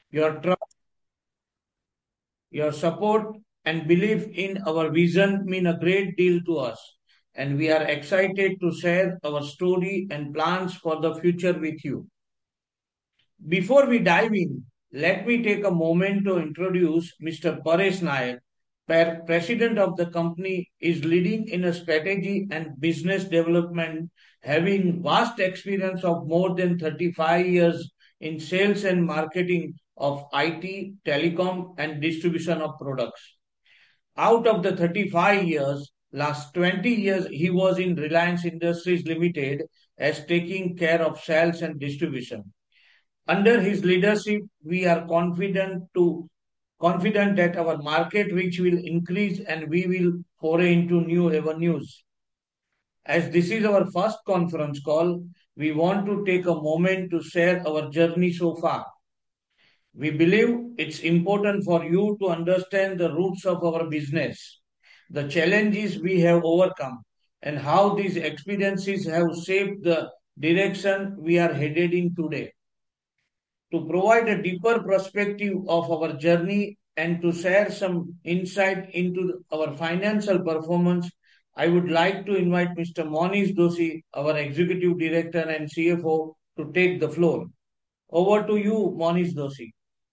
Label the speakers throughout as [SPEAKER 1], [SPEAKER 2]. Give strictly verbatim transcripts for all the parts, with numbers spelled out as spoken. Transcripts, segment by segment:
[SPEAKER 1] Your trust, your support, and belief in our vision mean a great deal to us, and we are excited to share our story and plans for the future with you. Before we dive in, let me take a moment to introduce Mister Paresh Nayak. Per- President of the company is leading in a strategy and business development, having vast experience of more than thirty-five years in sales and marketing of I T, telecom, and distribution of products. Out of the thirty-five years, last twenty years he was in Reliance Industries Limited as taking care of sales and distribution. Under his leadership, we are confident to confident that our market reach will increase and we will foray into new avenues. As this is our first conference call, we want to take a moment to share our journey so far. We believe it's important for you to understand the roots of our business, the challenges we have overcome, and how these experiences have shaped the direction we are headed in today. To provide a deeper perspective of our journey and to share some insight into our financial performance, I would like to invite Mister Monish Doshi, our Executive Director and C F O, to take the floor. Over to you, Monish Doshi.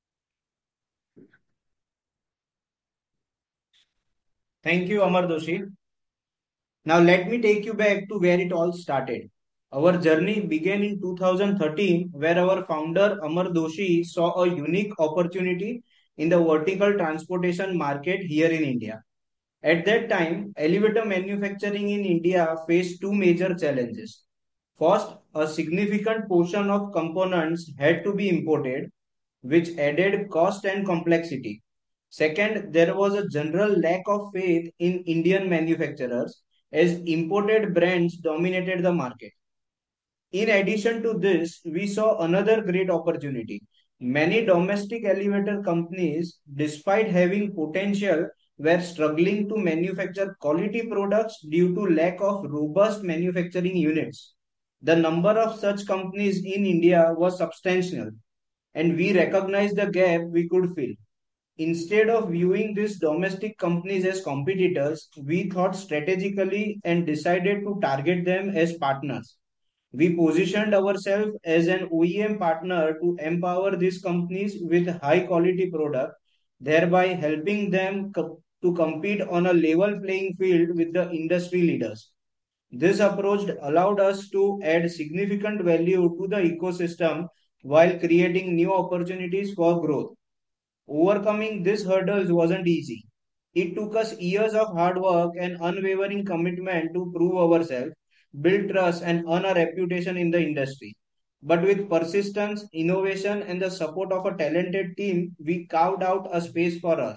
[SPEAKER 2] Thank you, Amar Doshi. Now, let me take you back to where it all started. Our journey began in two thousand thirteen, where our founder Amar Doshi saw a unique opportunity in the vertical transportation market here in India. At that time, elevator manufacturing in India faced two major challenges. First, a significant portion of components had to be imported, which added cost and complexity. Second, there was a general lack of faith in Indian manufacturers as imported brands dominated the market. In addition to this, we saw another great opportunity. Many domestic elevator companies, despite having potential, were struggling to manufacture quality products due to lack of robust manufacturing units. The number of such companies in India was substantial, and we recognized the gap we could fill. Instead of viewing these domestic companies as competitors, we thought strategically and decided to target them as partners. We positioned ourselves as an O E M partner to empower these companies with high quality product, thereby helping them co- to compete on a level playing field with the industry leaders. This approach allowed us to add significant value to the ecosystem while creating new opportunities for growth. Overcoming these hurdles wasn't easy. It took us years of hard work and unwavering commitment to prove ourselves, build trust, and earn a reputation in the industry. But with persistence, innovation, and the support of a talented team, we carved out a space for us.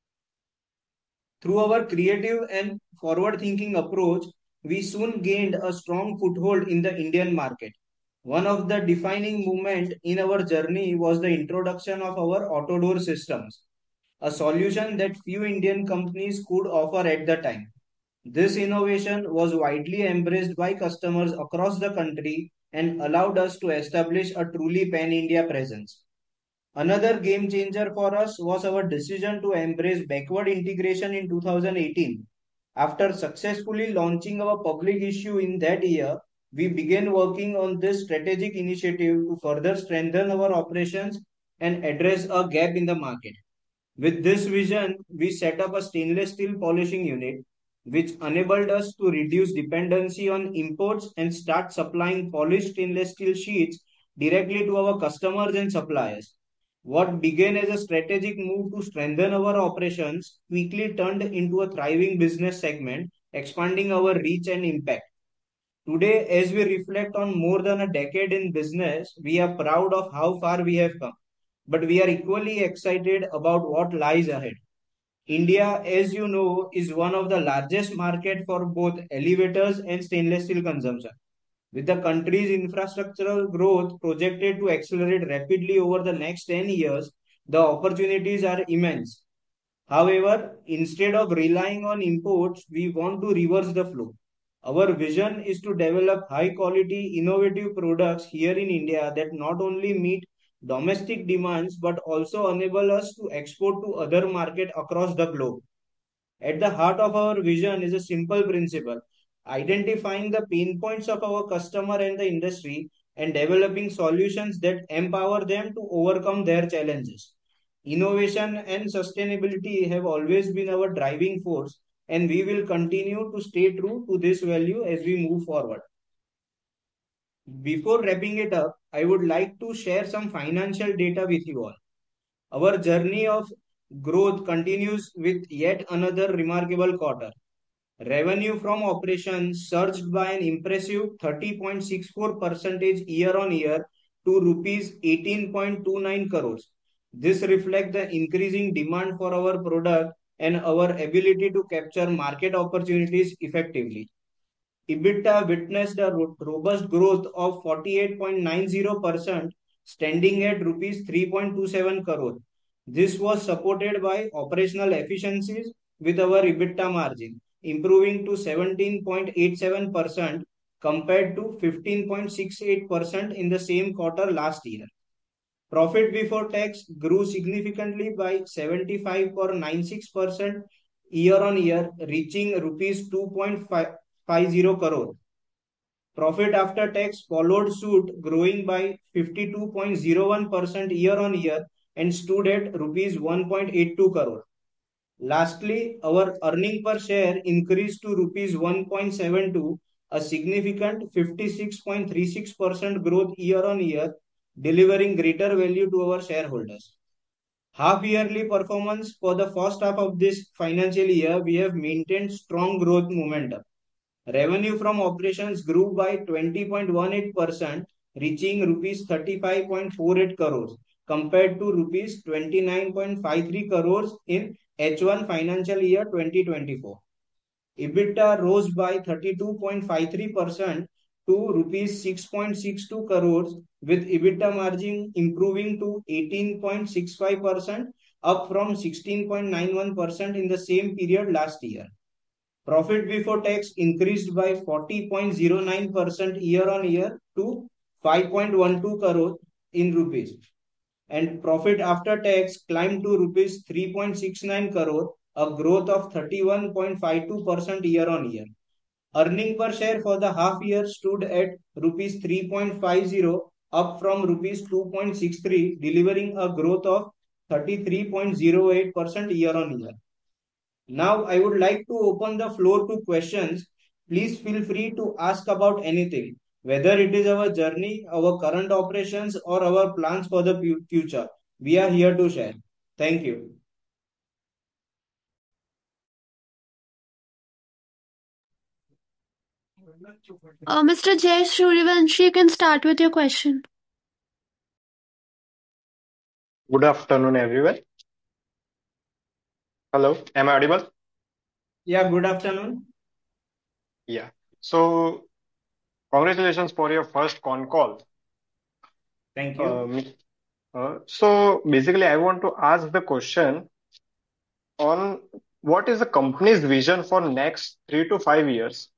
[SPEAKER 2] Through our creative and forward thinking approach, we soon gained a strong foothold in the Indian market. One of the defining moments in our journey was the introduction of our auto door systems, a solution that few Indian companies could offer at the time. This innovation was widely embraced by customers across the country and allowed us to establish a truly pan India presence. Another game changer for us was our decision to embrace backward integration in two thousand eighteen. After successfully launching our public issue in that year, we began working on this strategic initiative to further strengthen our operations and address a gap in the market. With this vision, we set up a stainless steel polishing unit, which enabled us to reduce dependency on imports and start supplying polished stainless steel sheets directly to our customers and suppliers. What began as a strategic move to strengthen our operations quickly turned into a thriving business segment, expanding our reach and impact. Today, as we reflect on more than a decade in business, we are proud of how far we have come, but we are equally excited about what lies ahead. India, as you know, is one of the largest market for both elevators and stainless steel consumption. With the country's infrastructural growth projected to accelerate rapidly over the next ten years, the opportunities are immense. However, instead of relying on imports, we want to reverse the flow. Our vision is to develop high quality, innovative products here in India that not only meet domestic demands, but also enable us to export to other markets across the globe. At the heart of our vision is a simple principle: identifying the pain points of our customer and the industry and developing solutions that empower them to overcome their challenges. Innovation and sustainability have always been our driving force, and we will continue to stay true to this value as we move forward. Before wrapping it up, I would like to share some financial data with you all. Our journey of growth continues with yet another remarkable quarter. Revenue from operations surged by an impressive thirty point six four percent year on year to rupees eighteen point two nine crores. This reflects the increasing demand for our product and our ability to capture market opportunities effectively. EBITDA witnessed a ro- robust growth of forty-eight point nine zero percent, standing at rupees three point two seven crore. This was supported by operational efficiencies, with our EBITDA margin improving to seventeen point eight seven percent compared to fifteen point six eight percent in the same quarter last year. Profit before tax grew significantly by seventy-five point nine six percent year on year, reaching rupees two point five zero crore. Profit after tax followed suit, growing by fifty-two point zero one percent year on year and stood at rupees one point eight two crore. Lastly, our earning per share increased to rupees one point seven two, a significant fifty-six point three six percent growth year on year, delivering greater value to our shareholders. Half yearly performance: for the first half of this financial year, we have maintained strong growth momentum. Revenue from operations grew by twenty point one eight percent, reaching rupees thirty-five point four eight crores compared to rupees twenty-nine point five three crores in H one financial year twenty twenty-four. EBITDA rose by thirty-two point five three percent to rupees six point six two crores, with EBITDA margin improving to eighteen point six five percent, up from sixteen point nine one percent in the same period last year. Profit before tax increased by forty point zero nine percent year on year to five point one two crore in rupees, and profit after tax climbed to rupees three point six nine crore, a growth of thirty-one point five two percent year on year. Earning per share for the half year stood at rupees three point five zero, up from rupees two point six three, delivering a growth of thirty-three point zero eight percent year on year. Now, I would like to open the floor to questions. Please feel free to ask about anything, whether it is our journey, our current operations, or our plans for the fu- future. We are here to share. Thank you.
[SPEAKER 3] Uh, Mister Jay Suryavanshi, you can start with your question.
[SPEAKER 4] Good afternoon, everyone. Hello, am I audible?
[SPEAKER 2] Yeah, good afternoon.
[SPEAKER 4] Yeah. So, congratulations for your first con call.
[SPEAKER 2] Thank you.
[SPEAKER 4] Um, uh, so, basically, I want to ask the question on what is the company's vision for next three to five years?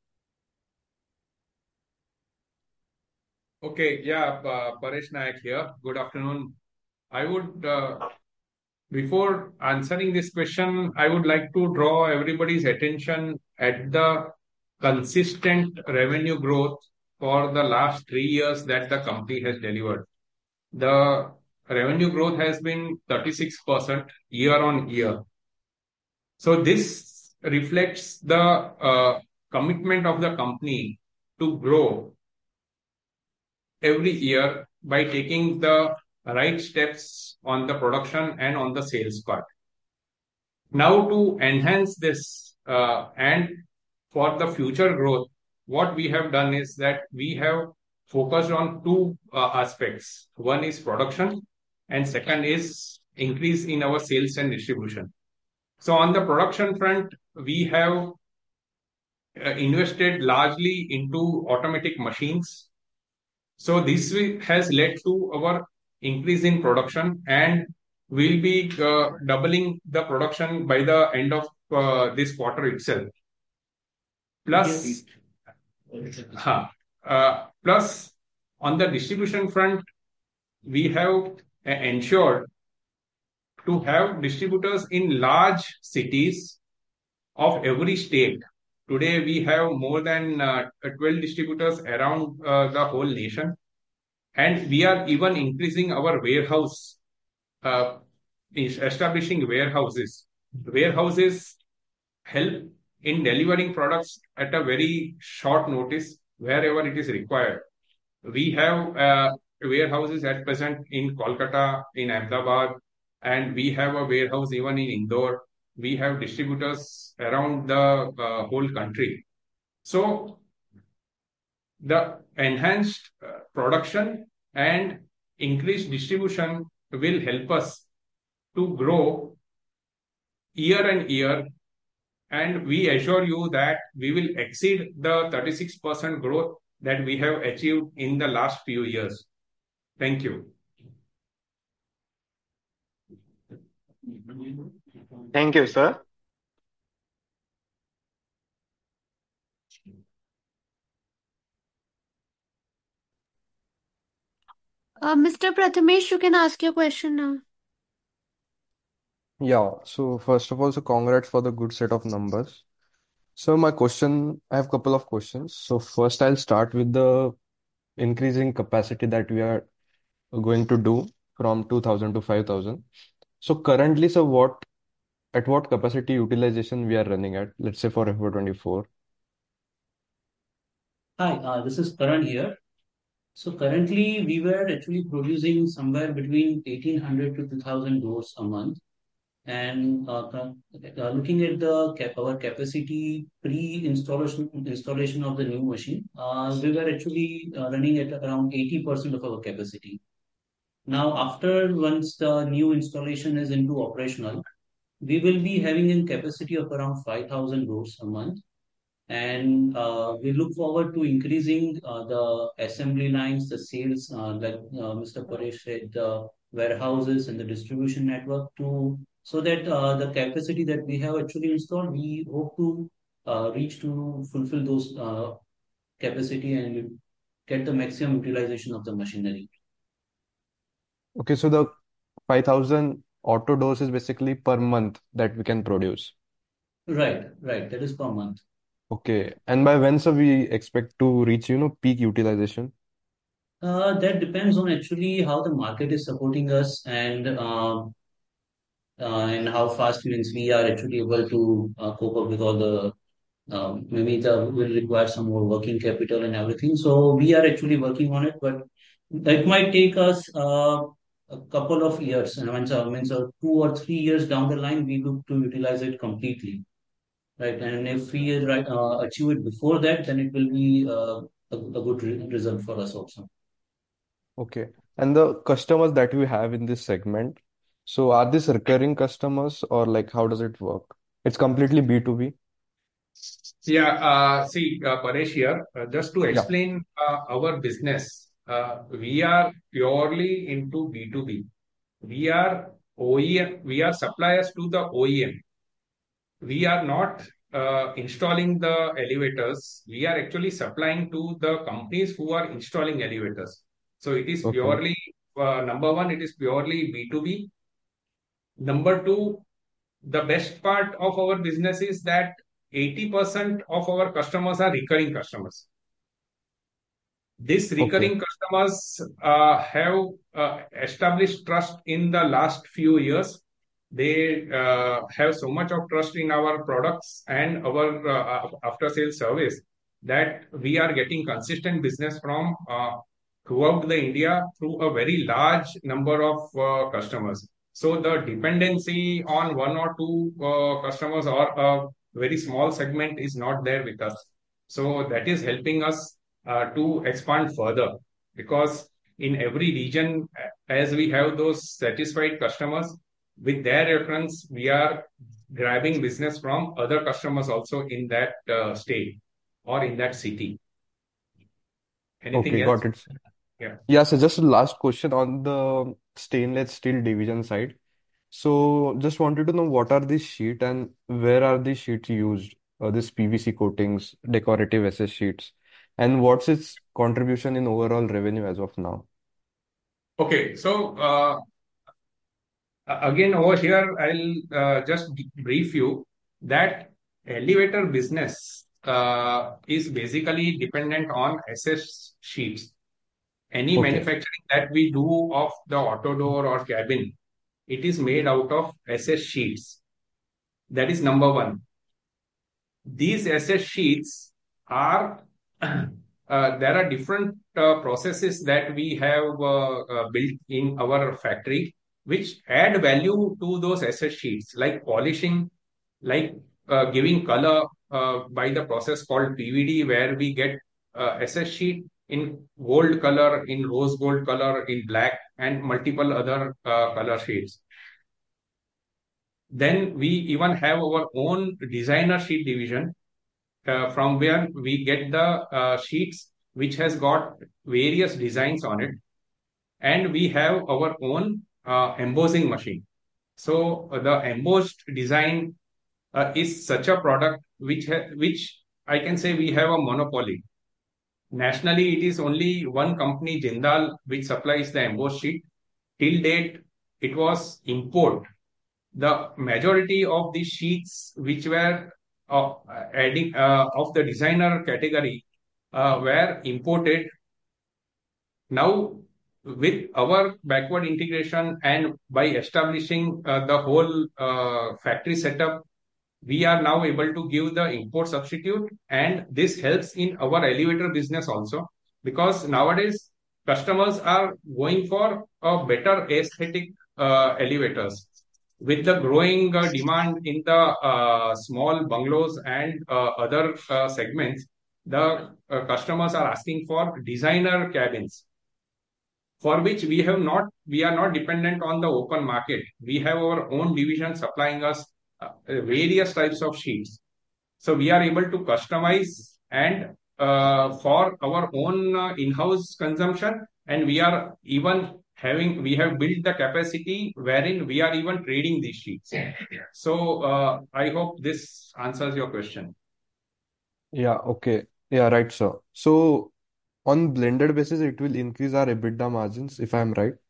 [SPEAKER 5] Okay, yeah, uh, Paresh Nayak here. Good afternoon. I would, uh, before answering this question, I would like to draw everybody's attention at the consistent revenue growth for the last three years that the company has delivered. The revenue growth has been thirty-six percent year on year. So this reflects the uh, commitment of the company to grow every year by taking the right steps on the production and on the sales part. Now, to enhance this uh, and for the future growth, what we have done is that we have focused on two uh, aspects. One is production, and second is increase in our sales and distribution. So, on the production front, we have uh, invested largely into automatic machines. So this wi- has led to our increase in production, and we'll be uh, doubling the production by the end of uh, this quarter itself. Plus, huh, uh, plus on the distribution front, we have uh, ensured to have distributors in large cities of every state. Today, we have more than uh, twelve distributors around uh, the whole nation, and we are even increasing our warehouse, uh, is establishing warehouses. Warehouses help in delivering products at a very short notice wherever it is required. We have uh, warehouses at present in Kolkata, in Ahmedabad, and we have a warehouse even in Indore. We have distributors around the uh, whole country. So the enhanced uh, production and increased distribution will help us to grow year and year, and we assure you that we will exceed the thirty-six percent growth that we have achieved in the last few years. Thank you.
[SPEAKER 4] Thank you, sir.
[SPEAKER 3] Uh, Mister Prathamesh, you can ask your question now.
[SPEAKER 6] Yeah, so first of all, so congrats for the good set of numbers. So my question, I have a couple of questions. So first I'll start with the increasing capacity that we are going to do from two thousand to five thousand. So currently, so what at what capacity utilization we are running at, let's say for F Y twenty-four?
[SPEAKER 7] Hi, uh, this is Karan here. So currently, we were actually producing somewhere between eighteen hundred to two thousand doors a month. And uh, uh, uh, looking at the cap our capacity pre-installation installation of the new machine, uh, we were actually uh, running at around eighty percent of our capacity. Now, after once the new installation is into operational, we will be having a capacity of around five thousand doors a month, and uh, we look forward to increasing uh, the assembly lines, the sales, uh, like uh, Mister Paresh said, the warehouses and the distribution network to so that uh, the capacity that we have actually installed, we hope to uh, reach to fulfill those uh, capacity and get the maximum utilization of the machinery.
[SPEAKER 6] Okay, so the five thousand auto doors is basically per month that we can produce.
[SPEAKER 7] Right, right. That is per month.
[SPEAKER 6] Okay, and by when, so we expect to reach, you know, peak utilization?
[SPEAKER 7] Uh, that depends on actually how the market is supporting us and uh, uh, and how fast means we are actually able to uh, cope up with all the um, maybe the will require some more working capital and everything. So we are actually working on it, but it might take us uh, a couple of years. And once uh, means uh, two or three years down the line, we look to utilize it completely, right? And if we uh, right, uh, achieve it before that, then it will be uh, a, a good re result for us also.
[SPEAKER 6] Okay, and the customers that we have in this segment, so are these recurring customers or like how does it work? It's completely B two B?
[SPEAKER 5] Yeah, uh, see, uh, Paresh here, uh, just to
[SPEAKER 6] Yeah.
[SPEAKER 5] explain uh, our business, uh, we are purely into B two B. We are O E M, we are suppliers to the O E M. We are not uh, installing the elevators. We are actually supplying to the companies who are installing elevators. So it is
[SPEAKER 6] Okay.
[SPEAKER 5] purely, uh, number one, it is purely B two B. Number two, the best part of our business is that eighty percent of our customers are recurring customers. These
[SPEAKER 6] Okay.
[SPEAKER 5] recurring customers uh, have uh, established trust in the last few years. They uh, have so much of trust in our products and our uh, after sales service that we are getting consistent business from uh, throughout the India through a very large number of uh, customers. So the dependency on one or two uh, customers or a very small segment is not there with us. So that is helping us uh, to expand further, because in every region, as we have those satisfied customers, with their reference, we are grabbing business from other customers also in that uh, state or in that city. Anything
[SPEAKER 6] Okay,
[SPEAKER 5] else?
[SPEAKER 6] got it.
[SPEAKER 5] Yeah.
[SPEAKER 6] Yeah, so just a last question on the stainless steel division side. So just wanted to know what are these sheet and where are these sheets used? Uh, this P V C coatings, decorative S S sheets, and what's its contribution in overall revenue as of now?
[SPEAKER 5] Okay, so uh, again over here, I'll uh, just brief you that elevator business uh, is basically dependent on S S sheets. Any
[SPEAKER 6] Okay.
[SPEAKER 5] manufacturing that we do of the auto door or cabin, it is made out of S S sheets. That is number one. These S S sheets are uh, there are different uh, processes that we have uh, uh, built in our factory, which add value to those S S sheets, like polishing, like uh, giving color uh, by the process called P V D, where we get uh, S S sheet in gold color, in rose gold color, in black, and multiple other uh, color shades. Then we even have our own designer sheet division, uh, from where we get the uh, sheets which has got various designs on it, and we have our own uh, embossing machine. So uh, the embossed design uh, is such a product which ha- which I can say we have a monopoly. Nationally, it is only one company, Jindal, which supplies the embossed sheet. Till date, it was import. The majority of the sheets which were uh, adding uh, of the designer category uh, were imported. Now, with our backward integration and by establishing uh, the whole uh, factory setup, we are now able to give the import substitute, and this helps in our elevator business also, because nowadays customers are going for a better aesthetic uh, elevators. With the growing uh, demand in the uh, small bungalows and uh, other uh, segments, the uh, customers are asking for designer cabins, for which we have not we are not dependent on the open market. We have our own division supplying us uh, various types of sheets, so we are able to customize and uh, for our own uh, in-house consumption, and we are even having we have built the capacity wherein we are even trading these sheets. So uh, I hope this answers your question.
[SPEAKER 6] Yeah, okay. Yeah, right, sir. So on blended basis, it will increase our EBITDA margins, if I'm right.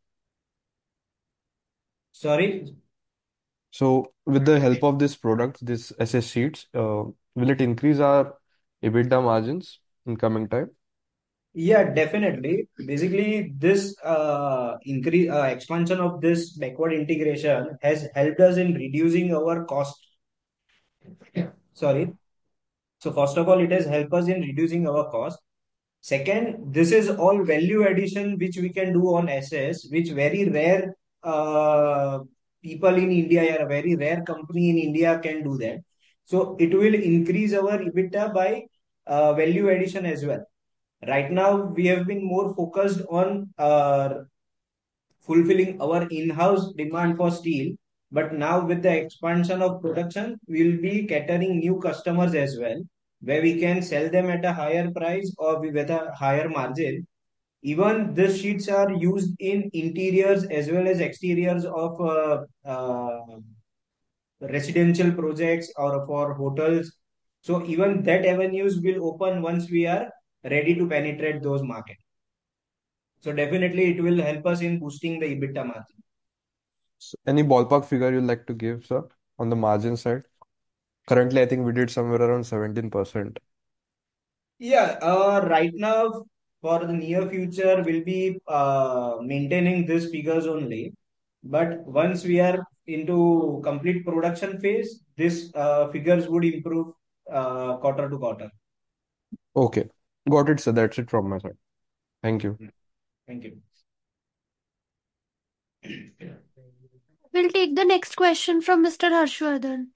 [SPEAKER 2] Sorry.
[SPEAKER 6] So with the help of this product, this S S sheets, uh, will it increase our EBITDA margins in coming time?
[SPEAKER 2] Yeah, definitely. Basically, this uh, increase uh, expansion of this backward integration has helped us in reducing our cost. Sorry. So first of all, it has helped us in reducing our cost. Second, this is all value addition which we can do on S S, which very rare uh, people in India, a very rare company in India can do that. So it will increase our EBITDA by uh, value addition as well. Right now, we have been more focused on uh, fulfilling our in-house demand for steel. But now with the expansion of production, we'll be catering new customers as well, where we can sell them at a higher price or with a higher margin. Even these sheets are used in interiors as well as exteriors of uh, uh, residential projects or for hotels. So even that avenues will open once we are ready to penetrate those markets. So definitely it will help us in boosting the EBITDA margin.
[SPEAKER 6] So any ballpark figure you'd like to give, sir, on the margin side? Currently, I think we did somewhere around seventeen percent.
[SPEAKER 2] Yeah, uh, right now for the near future we'll be uh, maintaining these figures only. But once we are into complete production phase, this uh, figures would improve uh, quarter to quarter.
[SPEAKER 6] Okay. Got it, sir. That's it from my side. Thank you.
[SPEAKER 2] Thank you.
[SPEAKER 3] We'll take the next question from Mister Harshvardhan.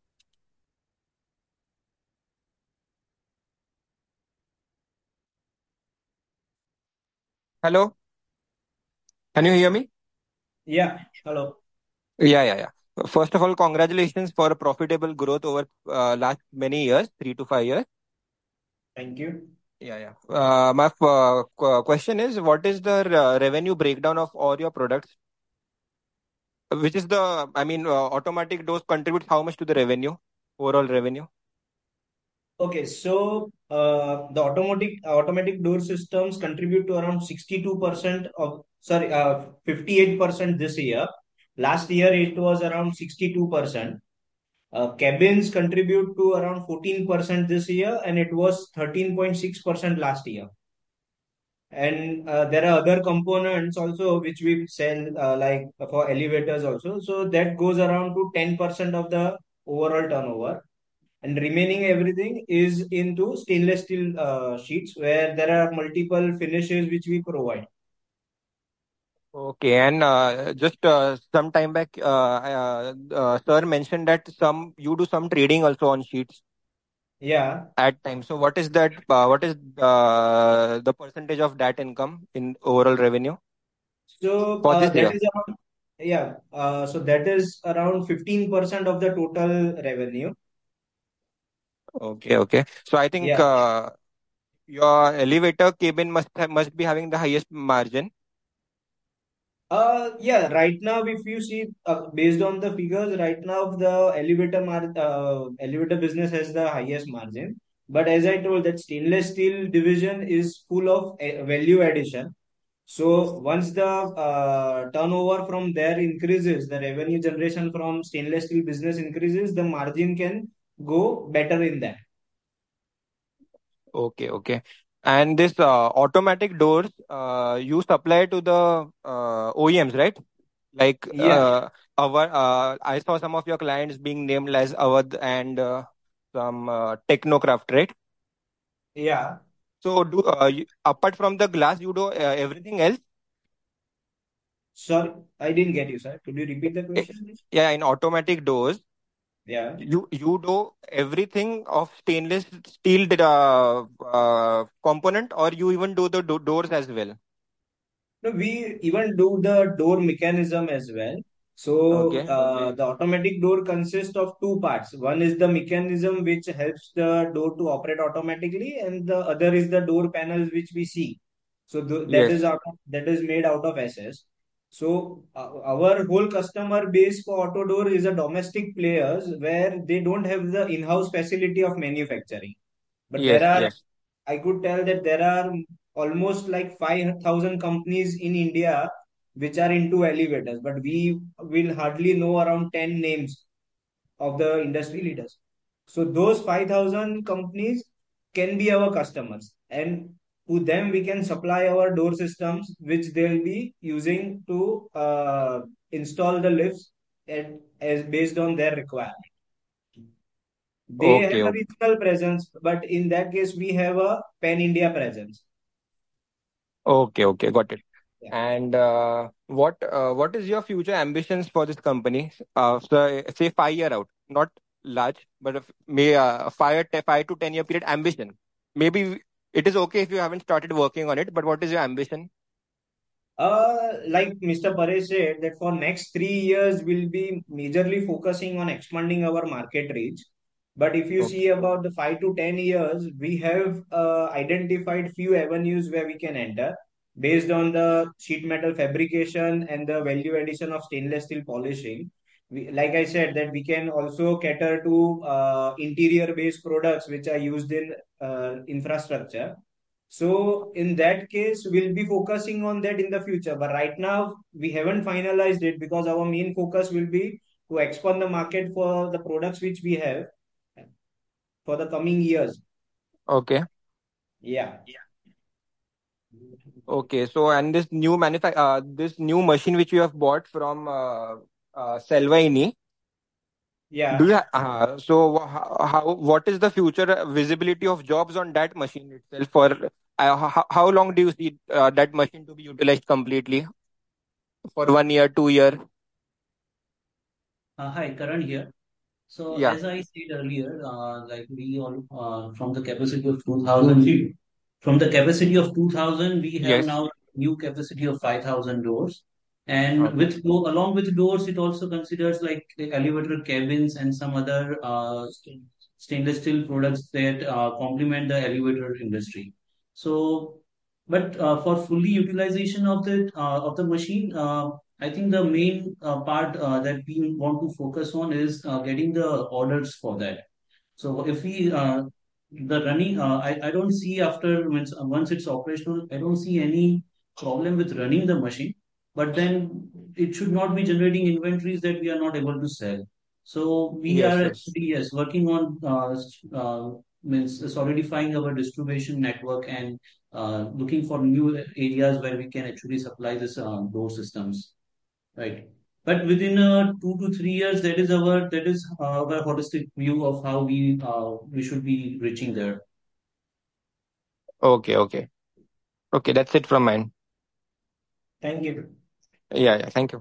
[SPEAKER 8] Hello, can you hear me?
[SPEAKER 2] Yeah, hello.
[SPEAKER 8] Yeah, yeah, yeah. First of all, congratulations for profitable growth over uh, last many years, three to five years.
[SPEAKER 2] Thank you.
[SPEAKER 8] Yeah, yeah. Uh, my uh, qu- question is, what is the uh, revenue breakdown of all your products? Which is the, I mean, uh, automatic doors contributes how much to the revenue, overall revenue?
[SPEAKER 2] Okay, so uh, the automatic automatic door systems contribute to around sixty-two percent of, sorry, uh, fifty-eight percent this year. Last year it was around sixty-two percent. Uh, cabins contribute to around fourteen percent this year, and it was thirteen point six percent last year. And uh, there are other components also which we sell, uh, like for elevators also. So that goes around to ten percent of the overall turnover, and remaining everything is into stainless steel uh, sheets where there are multiple finishes which we provide.
[SPEAKER 8] Okay, and uh, just uh, some time back, uh, uh, uh, sir mentioned that some you do some trading also on sheets
[SPEAKER 2] Yeah.
[SPEAKER 8] at times. So what is that? Uh, what is uh, the percentage of that income in overall revenue
[SPEAKER 2] So
[SPEAKER 8] for
[SPEAKER 2] uh,
[SPEAKER 8] this
[SPEAKER 2] that
[SPEAKER 8] year?
[SPEAKER 2] is around, yeah. Uh, so that is around fifteen percent of the total revenue.
[SPEAKER 8] Okay, okay. So I think
[SPEAKER 2] Yeah.
[SPEAKER 8] uh, your elevator cabin must have, must be having the highest margin.
[SPEAKER 2] Uh, yeah, right now, if you see, uh, based on the figures, right now the elevator mar uh, elevator business has the highest margin. But as I told, that stainless steel division is full of uh, value addition. So once the uh, turnover from there increases, the revenue generation from stainless steel business increases, the margin can go better in that.
[SPEAKER 8] Okay, okay. And this uh, automatic doors, uh, you supply to the uh, O E Ms, right? Like
[SPEAKER 2] Yeah,
[SPEAKER 8] uh, our, uh, I saw some of your clients being named as Awadh and uh, some uh, Technocraft, right?
[SPEAKER 2] yeah.
[SPEAKER 8] So do uh, you, apart from the glass, you do uh, everything else?
[SPEAKER 2] Sorry, I didn't get you, sir. Could you repeat the
[SPEAKER 8] Eh,
[SPEAKER 2] question, please?
[SPEAKER 8] Yeah, in automatic doors,
[SPEAKER 2] Yeah.
[SPEAKER 8] you you do everything of stainless steel uh, uh, component, or you even do the do- doors as well?
[SPEAKER 2] No, we even do the door mechanism as well. So
[SPEAKER 8] Okay.
[SPEAKER 2] uh, the automatic door consists of two parts. One is the mechanism which helps the door to operate automatically, and the other is the door panels which we see. So th that is
[SPEAKER 8] Yes.
[SPEAKER 2] out of, that is made out of S S. So uh, our whole customer base for auto door is a domestic players where they don't have the in-house facility of manufacturing. But there
[SPEAKER 8] Yes.
[SPEAKER 2] are,
[SPEAKER 8] Yes.
[SPEAKER 2] I could tell that there are almost like five thousand companies in India which are into elevators, but we will hardly know around ten names of the industry leaders. So those five thousand companies can be our customers, and to them we can supply our door systems which they'll be using to uh, install the lifts and as based on their requirement. They have
[SPEAKER 8] Okay.
[SPEAKER 2] a
[SPEAKER 8] Okay.
[SPEAKER 2] regional presence, but in that case, we have a pan India presence.
[SPEAKER 8] Okay. Okay. Got it.
[SPEAKER 2] Yeah.
[SPEAKER 8] And uh, what uh, what is your future ambitions for this company? Uh, so say five year out, not large, but if, may uh, five te- five to ten year period ambition. Maybe it is okay if you haven't started working on it, but what is your ambition?
[SPEAKER 2] Uh, like mister Paresh said, that for next three years we'll be majorly focusing on expanding our market reach. But if you
[SPEAKER 8] Okay.
[SPEAKER 2] see about the five to ten years, we have uh, identified few avenues where we can enter based on the sheet metal fabrication and the value addition of stainless steel polishing. We, like I said, that we can also cater to uh, interior based products which are used in uh, infrastructure. So in that case, we'll be focusing on that in the future. But right now, we haven't finalized it because our main focus will be to expand the market for the products which we have for the coming years.
[SPEAKER 8] Okay.
[SPEAKER 2] Yeah.
[SPEAKER 8] Okay. So and this new manufa- uh, this new machine which you have bought from uh, uh, Selvaini. Do
[SPEAKER 2] Yeah.
[SPEAKER 8] you ha- uh, so wh- how, how what is the future visibility of jobs on that machine itself? For uh, how, how long do you see uh, that machine to be utilized completely? For one year, two year?
[SPEAKER 7] Uh, hi, Karan here. So
[SPEAKER 8] Yeah.
[SPEAKER 7] as I said earlier, uh, like we all uh, from the capacity of two thousand, from the capacity of two thousand, we have
[SPEAKER 8] Yes.
[SPEAKER 7] now new capacity of five thousand doors. And
[SPEAKER 8] Okay.
[SPEAKER 7] with do- along with doors, it also considers like the elevator cabins and some other uh, st- stainless steel products that uh, complement the elevator industry. So, but uh, for fully utilization of the uh, of the machine, uh, I think the main uh, part uh, that we want to focus on is uh, getting the orders for that. So if we uh, the running, uh, I, I don't see after once, once it's operational, I don't see any problem with running the machine. But then it should not be generating inventories that we are not able to sell. So we
[SPEAKER 6] Yes,
[SPEAKER 7] are
[SPEAKER 6] yes.
[SPEAKER 7] actually, yes, working on uh, s- uh, means solidifying our distribution network and uh, looking for new areas where we can actually supply this uh, door systems. Right. But within uh, two to three years, that is our that is uh, our holistic view of how we uh, we should be reaching there.
[SPEAKER 8] Okay, okay. Okay, that's it from mine.
[SPEAKER 2] Thank you.
[SPEAKER 8] Yeah, yeah. Thank you.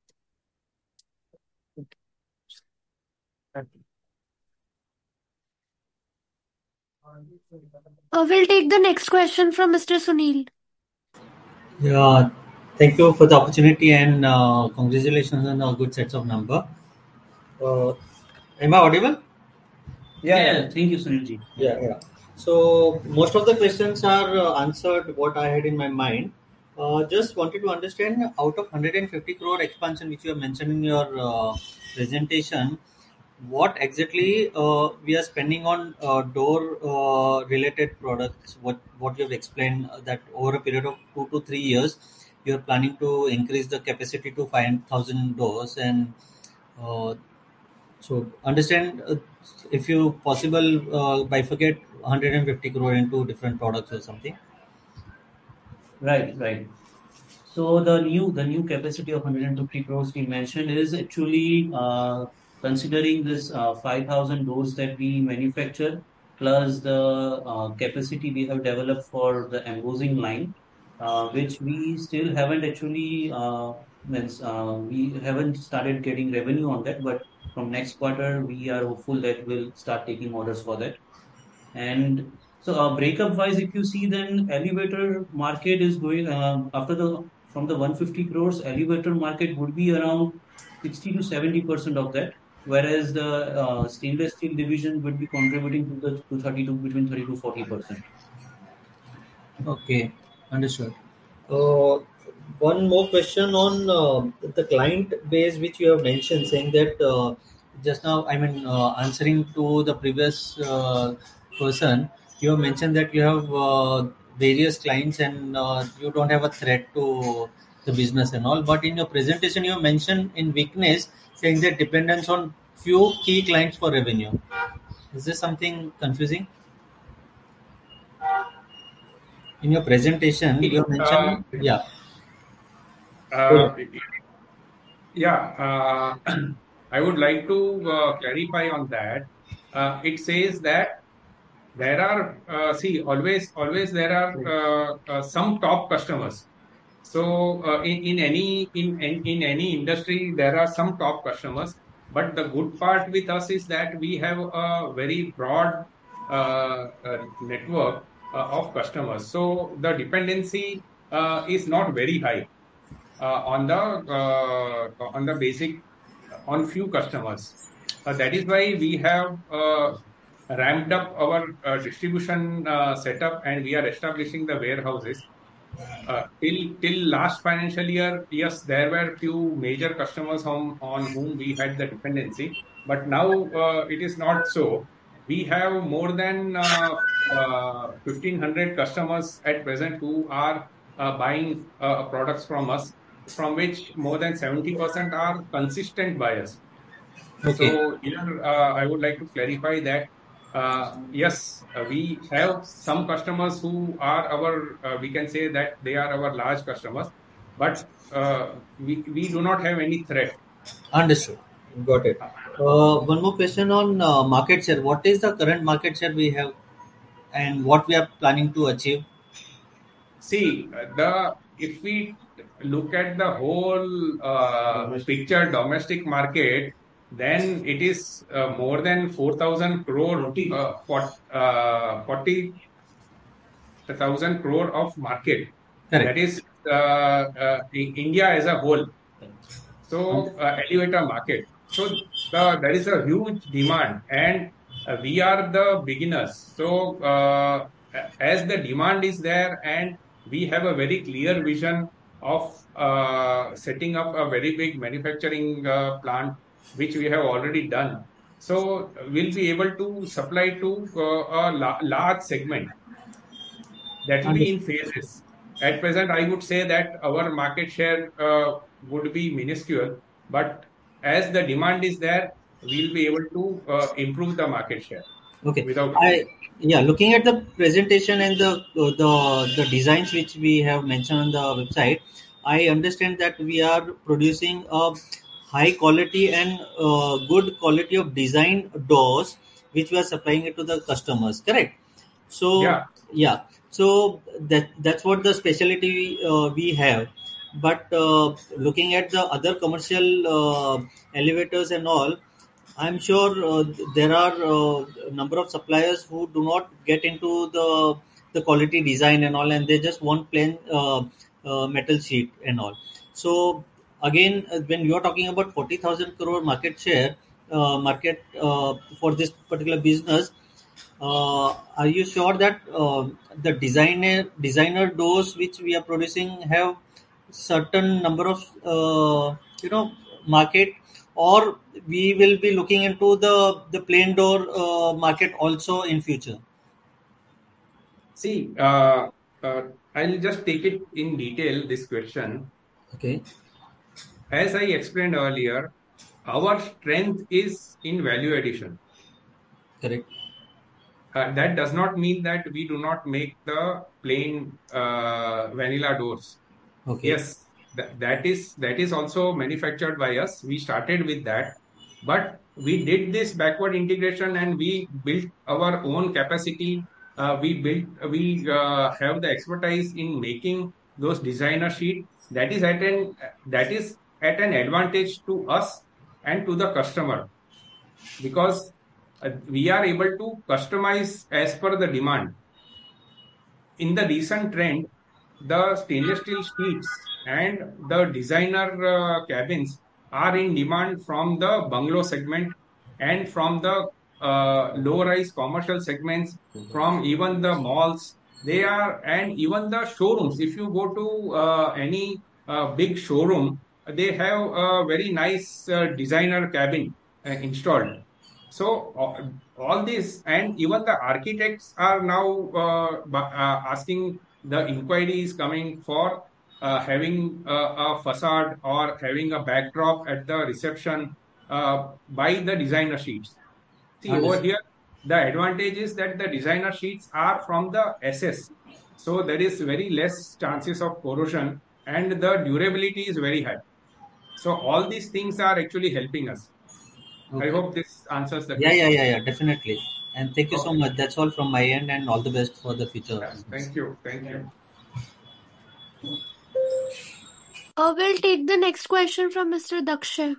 [SPEAKER 3] Uh, we'll take the next question from Mister Sunil.
[SPEAKER 9] Yeah, thank you for the opportunity and uh, congratulations on a good sets of number. Uh, am I audible?
[SPEAKER 2] Yeah,
[SPEAKER 7] Yeah,
[SPEAKER 2] yeah.
[SPEAKER 7] yeah. Thank you, Sunilji. Yeah.
[SPEAKER 9] Yeah, yeah. So most of the questions are uh, answered what I had in my mind. Uh, just wanted to understand out of one hundred fifty crore expansion which you have mentioned in your uh, presentation, what exactly uh, we are spending on uh, door uh, related products. What what you have explained uh, that over a period of two to three years, you are planning to increase the capacity to five thousand doors and uh, so understand uh, if you possible uh, bifurcate one hundred fifty crore into different products or something.
[SPEAKER 7] Right, right. So the new the new capacity of one hundred fifty crores we mentioned is actually uh, considering this uh, five thousand doors that we manufacture plus the uh, capacity we have developed for the embossing line, uh, which we still haven't actually uh, means uh, we haven't started getting revenue on that, but from next quarter we are hopeful that we'll start taking orders for that. And so, uh, breakup wise, if you see, then elevator market is going um, after the from the one hundred fifty crores, elevator market would be around sixty to seventy percent of that, whereas the uh, stainless steel division would be contributing to the to thirty to between thirty to forty percent.
[SPEAKER 9] Okay, understood. Uh, One more question on uh, the client base, which you have mentioned, saying that uh, just now, I mean, uh, answering to the previous uh, person, you have mentioned that you have uh, various clients and uh, you don't have a threat to the business and all. But in your presentation, you have mentioned in weakness, saying that dependence on few key clients for revenue. Is this something confusing? In your presentation, you have
[SPEAKER 5] Uh,
[SPEAKER 9] mentioned, yeah.
[SPEAKER 5] uh, yeah, uh, I would like to uh, clarify on that. Uh, it says that there are, uh, see, always, always there are uh, uh, some top customers. So uh, in, in any in, in in any industry, there are some top customers. But the good part with us is that we have a very broad uh, uh, network uh, of customers. So the dependency uh, is not very high uh, on the uh, on the basic on few customers. Uh, that is why we have uh, ramped up our uh, distribution uh, setup and we are establishing the warehouses. Uh, till till last financial year, yes, there were few major customers on, on whom we had the dependency, but now uh, it is not so. We have more than uh, uh, fifteen hundred customers at present who are uh, buying uh, products from us, from which more than seventy percent are consistent buyers.
[SPEAKER 9] Okay.
[SPEAKER 5] So here, uh, I would like to clarify that uh, yes, uh, we have some customers who are our, uh, we can say that they are our large customers, but uh, we, we do not have any threat.
[SPEAKER 9] Understood. Got it. Uh, one more question on uh, market share. What is the current market share we have and what we are planning to achieve?
[SPEAKER 5] See, uh, the if we look at the whole uh, picture, domestic market, then it is uh, more than four thousand crore, uh, for, uh, forty thousand crore of market. That
[SPEAKER 9] Correct.
[SPEAKER 5] is uh, uh, in India as a whole. So uh, elevator market. So the, there is a huge demand, and uh, we are the beginners. So uh, as the demand is there, and we have a very clear vision of uh, setting up a very big manufacturing uh, plant, which we have already done. So we'll be able to supply to uh, a la- large segment. That will be in
[SPEAKER 9] Understood.
[SPEAKER 5] phases. At present, I would say that our market share uh, would be minuscule, but as the demand is there, we'll be able to uh, improve the market share
[SPEAKER 9] Okay.
[SPEAKER 5] without a
[SPEAKER 9] I
[SPEAKER 5] doubt.
[SPEAKER 9] Yeah, looking at the presentation and the uh, the the designs which we have mentioned on the website, I understand that we are producing a high quality and uh, good quality of design doors which we are supplying it to the customers. Correct. So
[SPEAKER 5] Yeah.
[SPEAKER 9] yeah, so that that's what the specialty uh, we have. But uh, looking at the other commercial uh, elevators and all, I'm sure uh, there are uh, a number of suppliers who do not get into the the quality design and all, and they just want plain uh, uh, metal sheet and all. So again, uh, when you are talking about forty thousand crore market share, uh, market uh, for this particular business, uh, are you sure that uh, the designer designer doors which we are producing have certain number of uh, you know market, or we will be looking into the the plain door uh, market also in future?
[SPEAKER 5] See, uh, uh, I'll just take it in detail, this question.
[SPEAKER 9] Okay.
[SPEAKER 5] As I explained earlier, our strength is in value addition.
[SPEAKER 9] Correct.
[SPEAKER 5] Uh, that does not mean that we do not make the plain uh, vanilla doors.
[SPEAKER 9] Okay.
[SPEAKER 5] Yes, that, that is that is also manufactured by us. We started with that, but we did this backward integration and we built our own capacity. Uh, we built we uh, have the expertise in making those designer sheet. That is at an that is at an advantage to us and to the customer, because uh, we are able to customize as per the demand. In the recent trend, the stainless steel sheets and the designer uh, cabins are in demand from the bungalow segment and from the uh, low-rise commercial segments, from even the malls. They are, and even the showrooms. If you go to uh, any uh, big showroom, they have a very nice uh, designer cabin uh, installed. So uh, all this, and even the architects are now uh, bu- uh, asking, the inquiry is coming for uh, having a, a facade or having a backdrop at the reception uh, by the designer sheets. See, over
[SPEAKER 9] Understood.
[SPEAKER 5] here, the advantage is that the designer sheets are from the S S, so there is very less chances of corrosion and the durability is very high. So all these things are actually helping us. I
[SPEAKER 9] Okay.
[SPEAKER 5] hope this answers the
[SPEAKER 9] Yeah, yeah,
[SPEAKER 5] question.
[SPEAKER 9] yeah, yeah, definitely. And thank you so
[SPEAKER 5] Okay.
[SPEAKER 9] much. That's all from my end, and all the best for the future
[SPEAKER 5] Yeah.
[SPEAKER 9] business.
[SPEAKER 5] Thank you. Thank you.
[SPEAKER 3] Uh, we'll take the next question from Mister Dakshay.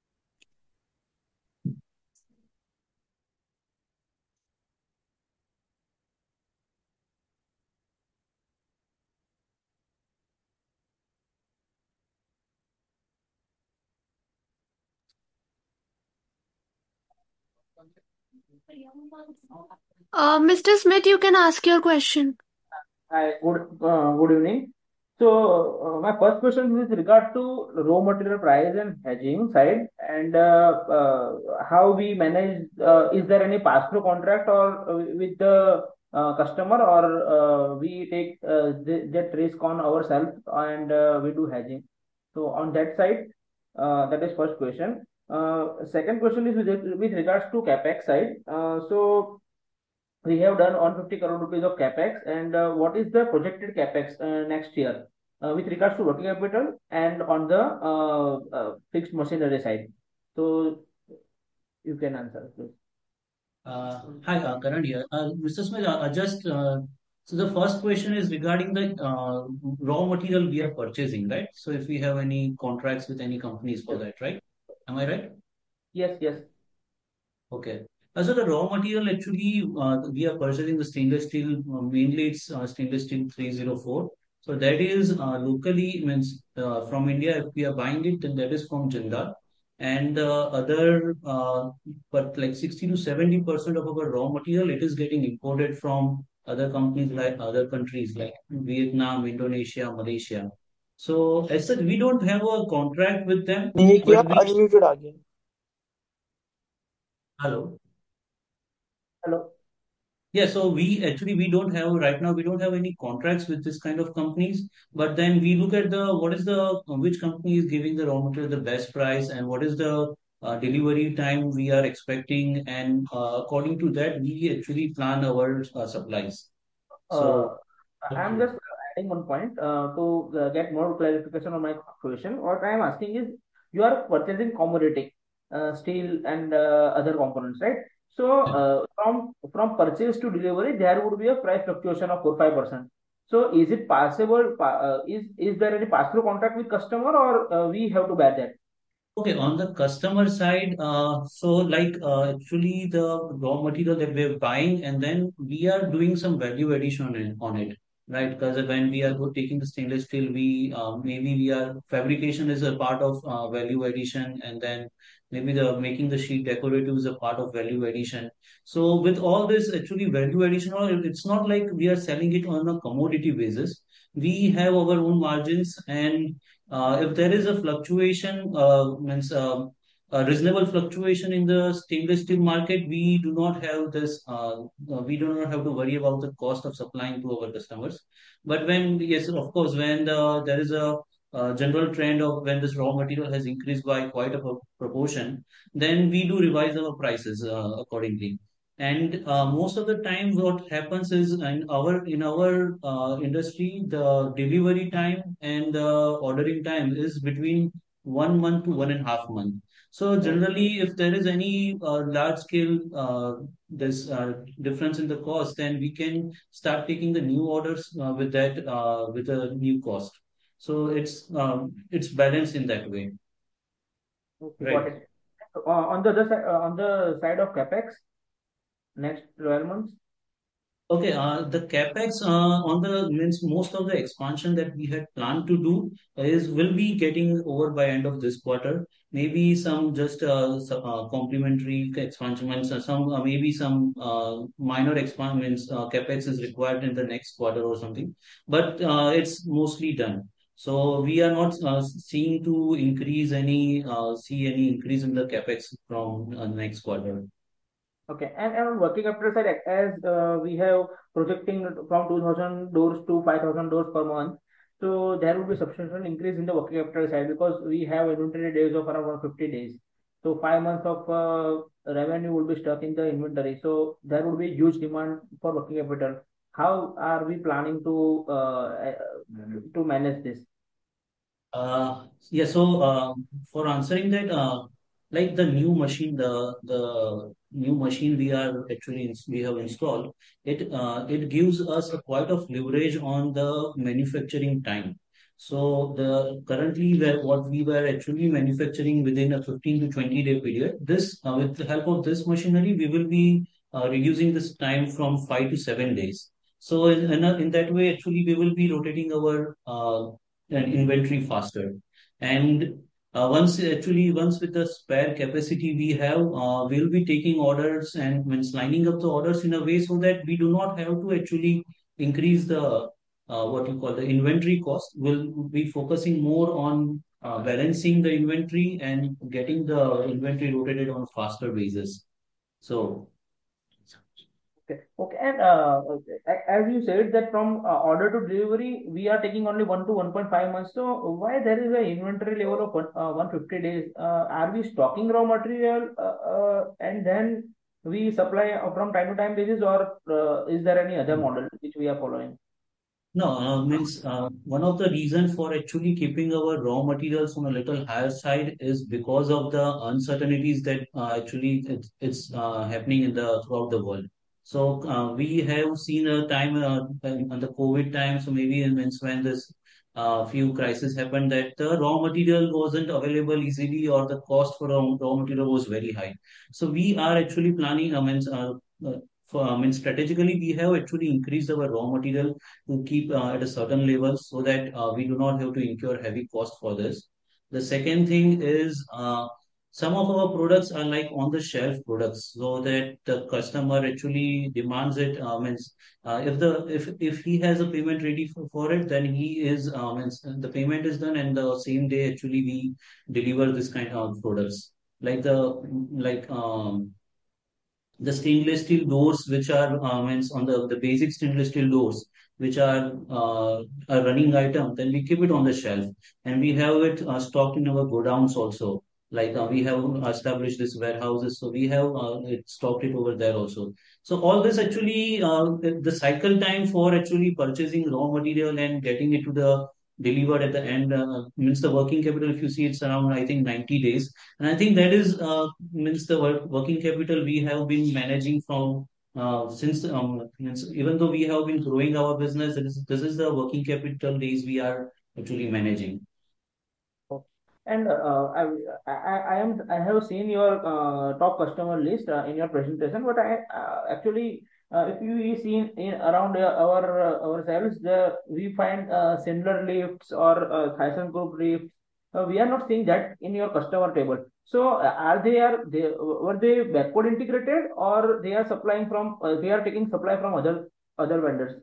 [SPEAKER 3] Uh, Mister Smith, you can ask your question.
[SPEAKER 10] Hi, good uh, good evening. So, uh, my first question is with regard to raw material price and hedging side, and uh, uh, how we manage. Uh, is there any pass-through contract or uh, with the uh, customer, or uh, we take uh, th- that risk on ourselves and uh, we do hedging? So, on that side, uh, that is first question. Uh, second question is with, with regards to capex side. Uh, so we have done one hundred fifty crore rupees of capex, and uh, what is the projected capex uh, next year uh, with regards to working capital and on the uh, uh, fixed machinery side? So you can answer, please.
[SPEAKER 7] Uh, Hi, uh, Karan here. Uh, Mister Smith, uh, uh, just uh, so the first question is regarding the uh, raw material we are purchasing, right? So if we have any contracts with any companies for that, right? Am I right?
[SPEAKER 10] Yes, yes.
[SPEAKER 7] Okay. Uh, so the raw material actually uh, we are purchasing the stainless steel, uh, mainly it's uh, stainless steel three oh four. So that is uh, locally means uh, from India. If we are buying it, then that is from Jindal. And uh, other, uh, but like sixty to seventy percent of our raw material, it is getting imported from other companies like other countries like Vietnam, Indonesia, Malaysia. So as such, we don't have a contract with them,
[SPEAKER 11] नहीं किया
[SPEAKER 7] but we
[SPEAKER 11] unmuted आ गया
[SPEAKER 7] Hello.
[SPEAKER 10] Hello.
[SPEAKER 7] Yeah, so we actually we don't have right now we don't have any contracts with this kind of companies, but then we look at the what is the uh, which company is giving the raw material the best price and what is the uh, delivery time we are expecting, and uh, according to that we actually plan our uh, supplies.
[SPEAKER 10] Uh,
[SPEAKER 7] So
[SPEAKER 10] I'm just adding one point uh, to uh, get more clarification on my question. What I'm asking is, you are purchasing commodity, uh, steel and uh, other components, right? So uh, from from purchase to delivery, there would be a price fluctuation of four five percent. So is it possible? pa- Uh, is is there any pass through contract with customer, or uh, we have to bear that?
[SPEAKER 7] okay, on the customer side, uh, so like uh, actually the raw material that we're buying, and then we are doing some value addition in, on it, right? Because when we are go- taking the stainless steel, we uh, maybe we are fabrication is a part of uh, value addition, and then maybe the making the sheet decorative is a part of value addition. So with all this, actually value addition, or it's not like we are selling it on a commodity basis. We have our own margins, and uh, if there is a fluctuation, uh, means uh, a reasonable fluctuation in the stainless steel market, we do not have this. Uh, uh, we do not have to worry about the cost of supplying to our customers. But when yes, of course, when the, there is a uh, general trend of when this raw material has increased by quite a pro- proportion, then we do revise our prices uh, accordingly. And uh, most of the time, what happens is in our in our uh, industry, the delivery time and the ordering time is between one month to one and a half month. So generally, if there is any uh, large scale uh, this uh, difference in the cost, then we can start taking the new orders uh, with that uh, with a new cost. So it's um, it's balanced in that way,
[SPEAKER 10] Okay, got
[SPEAKER 7] right?
[SPEAKER 10] it. Uh, on the other side, uh, on the side of capex, next twelve months.
[SPEAKER 7] Okay, uh, the capex uh, on the means most of the expansion that we had planned to do is will be getting over by end of this quarter. Maybe some just uh, some, uh, complementary expansion, means, uh, some uh, maybe some uh, minor expansions uh, capex is required in the next quarter or something, but uh, it's mostly done. So we are not uh, seeing to increase any uh, see any increase in the capex from uh, next quarter.
[SPEAKER 10] Okay. And and on working capital side, as uh, we have projecting from two thousand doors to five thousand doors per month, so there will be substantial increase in the working capital side because we have inventory days of around one hundred fifty days. So five months of uh, revenue will be stuck in the inventory. So there will be huge demand for working capital. How are we planning to uh, uh, to manage this?
[SPEAKER 7] Uh, yeah, so uh, for answering that, uh, like the new machine, the the new machine we are actually ins- we have installed, it uh, it gives us a quite of leverage on the manufacturing time. So the currently where what we were actually manufacturing within a fifteen to twenty day period, this uh, with the help of this machinery, we will be uh, reducing this time from five to seven days. So in in, a, in that way, actually, we will be rotating our uh, and inventory faster. And uh, once actually once with the spare capacity we have, uh, we'll be taking orders and when lining up the orders in a way so that we do not have to actually increase the uh, what you call the inventory cost. We'll be focusing more on uh, balancing the inventory and getting the inventory rotated on a faster basis. So
[SPEAKER 10] Okay. Okay. And uh, okay, a- as you said that from uh, order to delivery, we are taking only one to one point five months. So why there is an inventory level of one, uh, one hundred fifty days? Uh, are we stocking raw material uh, uh, and then we supply uh, from time to time basis, or uh, is there any other model which we are following?
[SPEAKER 7] no, uh, means uh, one of the reasons for actually keeping our raw materials on a little higher side is because of the uncertainties that uh, actually it's, it's uh, happening in the throughout the world. So uh, we have seen a time uh, in- on the COVID time, so maybe it means when this uh, few crisis happened that the raw material wasn't available easily or the cost for raw, raw material was very high. So we are actually planning, I mean, uh, uh, for, I mean, strategically we have actually increased our raw material to keep uh, at a certain level so that uh, we do not have to incur heavy cost for this. The second thing is uh, some of our products are like on the shelf products, so that the customer actually demands it. Uh, means uh, if the if if he has a payment ready for, for it, then he is uh, means the payment is done, and the same day actually we deliver this kind of products like the like um, the stainless steel doors which are uh, means on the, the basic stainless steel doors which are uh, a running item, then we keep it on the shelf and we have it uh, stocked in our godowns also. Like uh, we have established this warehouses, so we have uh, it stocked it over there also. So all this actually uh, the, the cycle time for actually purchasing raw material and getting it to the delivered at the end uh, means the working capital. If you see, it's around I think ninety days, and I think that is uh, means the work, working capital we have been managing from uh, since um, means even though we have been growing our business, this is, this is the working capital days we are actually managing.
[SPEAKER 10] And uh, I, I, I am I have seen your uh, top customer list uh, in your presentation, but I uh, actually uh, if you see in, in around uh, our uh, ourselves, the we find uh, similar lifts or uh, Thyssen Group lifts. Uh, we are not seeing that in your customer table. So uh, are they are they were they backward integrated or they are supplying from uh, they are taking supply from other other vendors?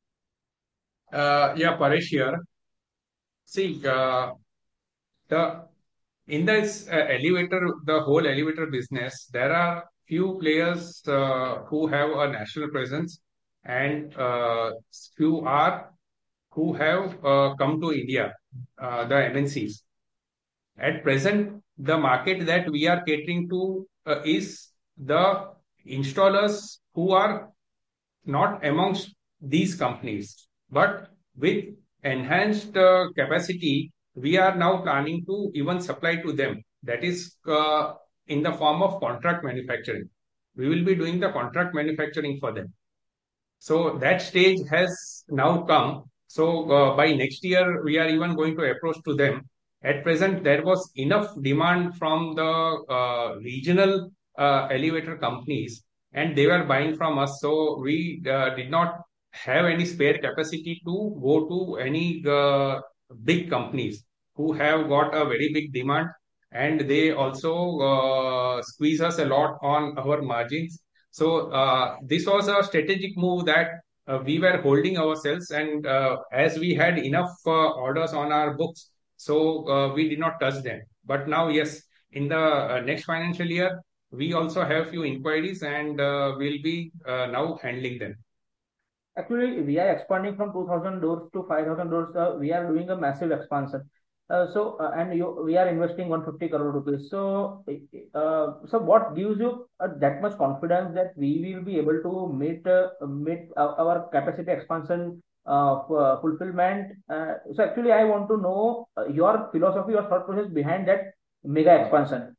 [SPEAKER 5] Uh, yeah, Paresh here. See, uh, the in this uh, elevator, the whole elevator business, there are few players uh, who have a national presence, and uh, few are who have uh, come to India, uh, the M N Cs. At present, the market that we are catering to uh, is the installers who are not amongst these companies, but with enhanced uh, capacity, we are now planning to even supply to them. That is uh, in the form of contract manufacturing. We will be doing the contract manufacturing for them. So that stage has now come. So uh, by next year, we are even going to approach to them. At present, there was enough demand from the uh, regional uh, elevator companies, and they were buying from us. So we uh, did not have any spare capacity to go to any uh, big companies who have got a very big demand, and they also uh, squeeze us a lot on our margins. So uh, this was a strategic move that uh, we were holding ourselves, and uh, as we had enough uh, orders on our books, so uh, we did not touch them. But now, yes, in the uh, next financial year, we also have few inquiries, and uh, we'll be uh, now handling them.
[SPEAKER 10] Actually, we are expanding from two thousand doors to five thousand doors. Uh, we are doing a massive expansion. Uh, so, uh, and you, we are investing one hundred fifty crore rupees. So, uh, so what gives you uh, that much confidence that we will be able to meet uh, meet our, our capacity expansion uh, f- fulfillment? Uh, so, actually, I want to know uh, your philosophy or thought process behind that mega expansion.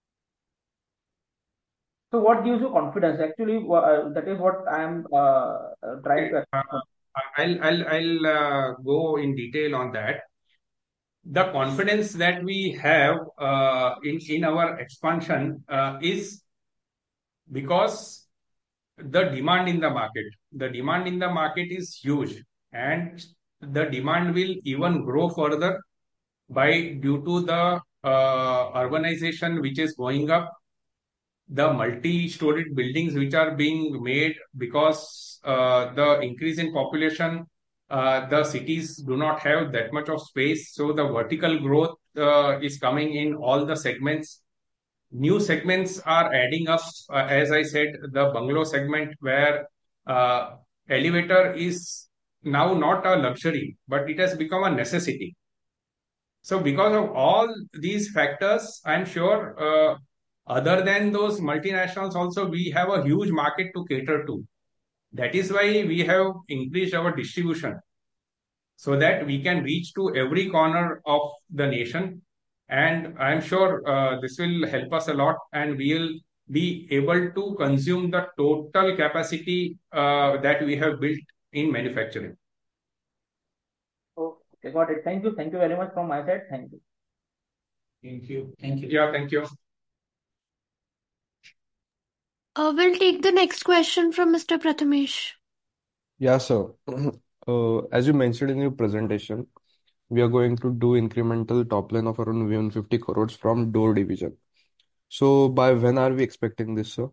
[SPEAKER 10] So, what gives you confidence? Actually, wha- uh, that is what I am uh, uh, trying
[SPEAKER 5] Okay,
[SPEAKER 10] to.
[SPEAKER 5] uh, I'll I'll I'll uh, go in detail on that. The confidence that we have uh, in in our expansion uh, is because the demand in the market. The demand in the market is huge, and the demand will even grow further by due to the uh, urbanization which is going up, the multi-storied buildings which are being made because uh, the increase in population, uh, the cities do not have that much of space, so the vertical growth uh, is coming in all the segments. New segments are adding up, uh, as I said, the bungalow segment where uh, elevator is now not a luxury, but it has become a necessity. So because of all these factors, I'm sure uh, other than those multinationals also, we have a huge market to cater to. That is why we have increased our distribution so that we can reach to every corner of the nation. And I'm sure uh, this will help us a lot, and we will be able to consume the total capacity uh, that we have built in manufacturing.
[SPEAKER 10] Okay, got it. Thank you. Thank you very much from my side. Thank you.
[SPEAKER 5] Thank you.
[SPEAKER 7] Thank you.
[SPEAKER 5] Yeah, thank you.
[SPEAKER 3] Uh, we'll take the next question from Mister Prathamesh.
[SPEAKER 6] Yeah, so uh, as you mentioned in your presentation, we are going to do incremental top line of around one hundred fifty crores from door division. So by when are we expecting this, sir?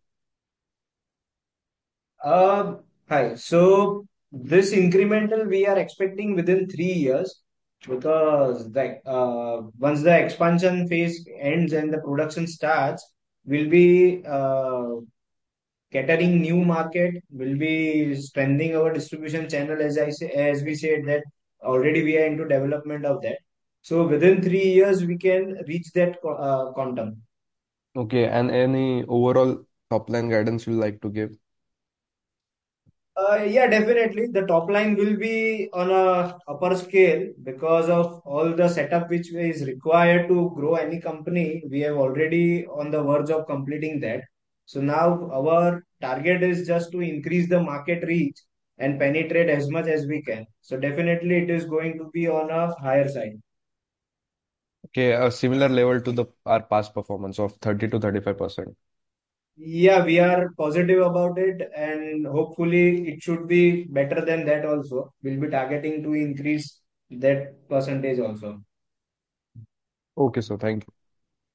[SPEAKER 2] Uh, Hi. So this incremental we are expecting within three years because the uh, once the expansion phase ends and the production starts, we'll be uh, catering new market, will be strengthening our distribution channel, as I say, as we said that already we are into development of that. So within three years we can reach that co- uh, quantum.
[SPEAKER 6] Okay, and any overall top line guidance you like to give?
[SPEAKER 2] Uh, yeah, definitely. The top line will be on a upper scale because of all the setup which is required to grow any company. We have already on the verge of completing that. So now our target is just to increase the market reach and penetrate as much as we can. So definitely it is going to be on a higher side.
[SPEAKER 6] Okay, a similar level to the our past performance of thirty to thirty-five percent.
[SPEAKER 2] Yeah, we are positive about it and hopefully it should be better than that also. We'll be targeting to increase that percentage also.
[SPEAKER 6] Okay, so thank you.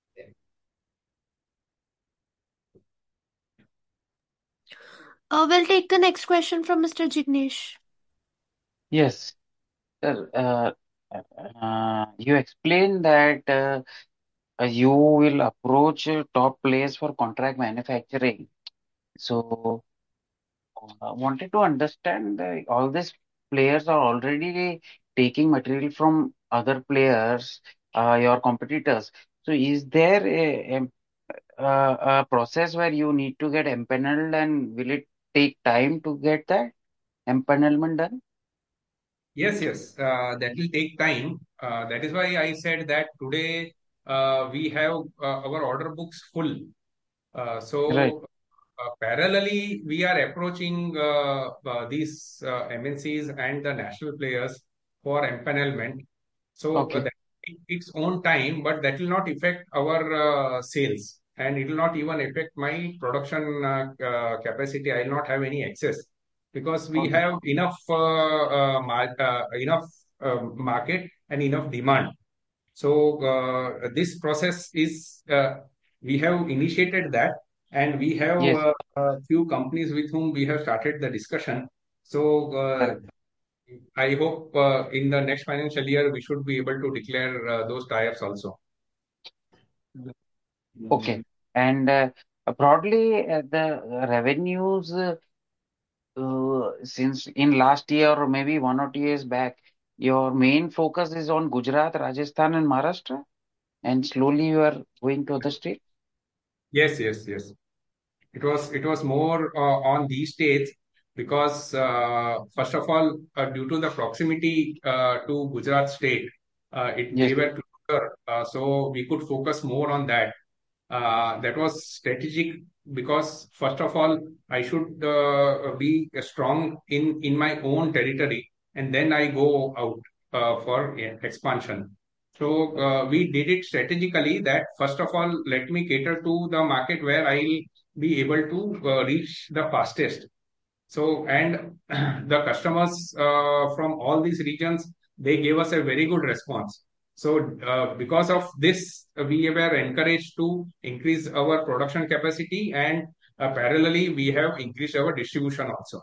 [SPEAKER 3] Uh, we'll take the next question from Mister Jignesh.
[SPEAKER 11] Yes, sir. Uh, uh, you explained that uh, uh, you will approach uh, top players for contract manufacturing. So, I wanted to understand uh, all these players are already taking material from other players, uh, your competitors. So, is there a, a, a a process where you need to get empaneled, and will it take time to get that empanelment done?
[SPEAKER 5] Yes, yes, uh, that will take time. Uh, that is why I said that today uh, we have uh, our order books full. Uh,
[SPEAKER 11] Right.
[SPEAKER 5] so, uh, parallelly, we are approaching uh, uh, these uh, M N Cs and the national players for empanelment. So, uh,
[SPEAKER 11] Okay.
[SPEAKER 5] that take its own time, but that will not affect our uh, sales, and it will not even affect my production uh, uh, capacity. I will not have any excess because we
[SPEAKER 11] Okay.
[SPEAKER 5] have enough uh, uh, mar- uh, enough uh, market and enough demand. So uh, this process is uh, we have initiated that, and we have
[SPEAKER 11] Yes.
[SPEAKER 5] uh, a few companies with whom we have started the discussion. So uh,
[SPEAKER 11] Correct.
[SPEAKER 5] I hope uh, in the next financial year we should be able to declare uh, those tie-ups also.
[SPEAKER 11] Okay. And uh, broadly, uh, the revenues uh, uh, since in last year or maybe one or two years back, your main focus is on Gujarat, Rajasthan, and Maharashtra, and slowly you are going to other states.
[SPEAKER 5] Yes, yes, yes. It was it was more uh, on these states because uh, first of all, uh, due to the proximity uh, to Gujarat state, uh, it
[SPEAKER 11] Yes.
[SPEAKER 5] they were closer, uh, so we could focus more on that. Uh, that was strategic because first of all, I should uh, be strong in in my own territory, and then I go out uh, for yeah, expansion. So uh, we did it strategically that first of all, let me cater to the market where I'll be able to uh, reach the fastest. So, and the customers uh, from all these regions, they gave us a very good response. So, uh, because of this, uh, we were encouraged to increase our production capacity, and uh, parallelly, we have increased our distribution also.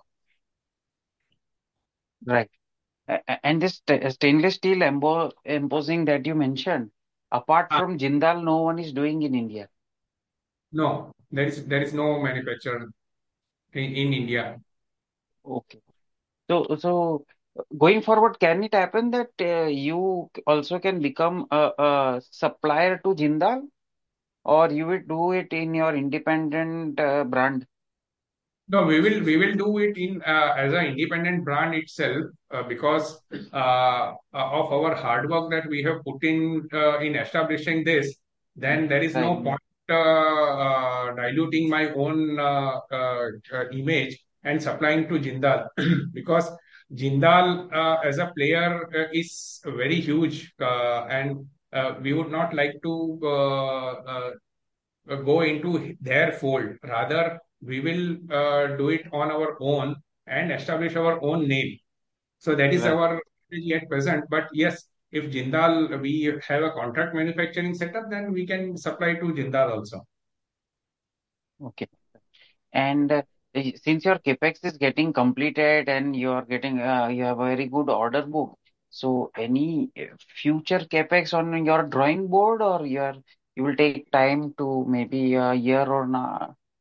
[SPEAKER 11] Right. A- a- And this sta- stainless steel embo embossing that you mentioned, apart
[SPEAKER 5] Ah,
[SPEAKER 11] from Jindal, no one is doing in India.
[SPEAKER 5] no, there is there is no manufacturer in, in India.
[SPEAKER 11] Okay. So, so uh, going forward, can it happen that uh, you also can become a, a supplier to Jindal, or you will do it in your independent uh, brand?
[SPEAKER 5] No, we will we will do it in uh, as an independent brand itself uh, because uh, of our hard work that we have put in uh, in establishing this. Then there is
[SPEAKER 11] Right.
[SPEAKER 5] no point uh, uh, diluting my own uh, uh, uh, image and supplying to Jindal because Jindal uh, as a player uh, is very huge uh, and uh, we would not like to uh, uh, uh, go into their fold. Rather, we will uh, do it on our own and establish our own name. So that is
[SPEAKER 11] Right.
[SPEAKER 5] our strategy at present. But yes, if Jindal, we have a contract manufacturing setup, then we can supply to Jindal also.
[SPEAKER 11] Okay. And uh, eh, since your capex is getting completed and you are getting uh, you have a very good order book, so any uh, future capex on your drawing board, or you are you will take time to maybe a year or na to